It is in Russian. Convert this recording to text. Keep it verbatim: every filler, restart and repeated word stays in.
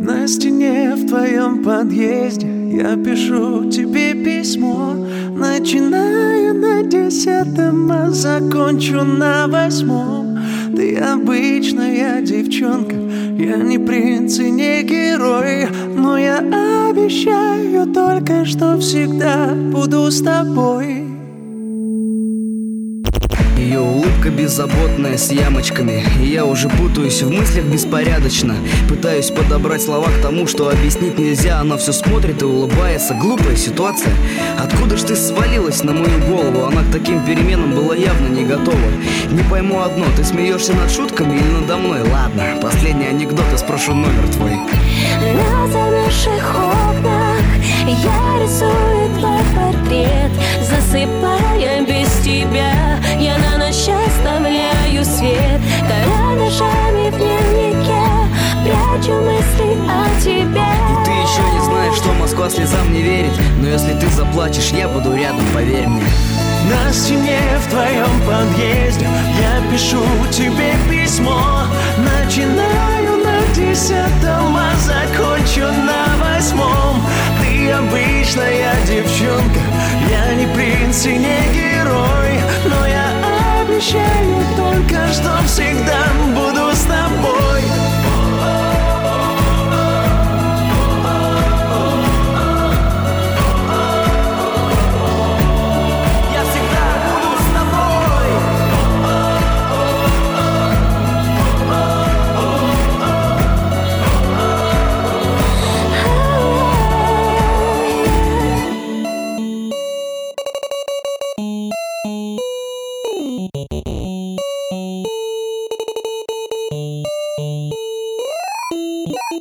На стене в твоем подъезде я пишу тебе письмо. Начинаю на десятом, а закончу на восьмом. Ты обычная девчонка, я не принц и не герой, но я обещаю только, что всегда буду с тобой. Ее улыбка беззаботная, с ямочками, и я уже путаюсь в мыслях беспорядочно. Пытаюсь подобрать слова к тому, что объяснить нельзя. Она все смотрит и улыбается. Глупая ситуация. Откуда ж ты свалилась на мою голову? Она к таким переменам была явно не готова. Не пойму одно, ты смеешься над шутками или надо мной? Ладно, последний анекдот, и спрошу номер твой. На замерзших окнах я рисую твой портрет, засыпая без тебя. Я на ночь оставляю свет карандашами в дневнике, прячу мысли о тебе. И ты еще не знаешь, что Москва слезам не верит, но если ты заплачешь, я буду рядом, поверь мне. На стене в твоем подъезде я пишу тебе письмо. Начинаю на десятом, а закончу на восьмом. Ты обычная девчонка, я не принц и не герой, но я обещаю только, что всегда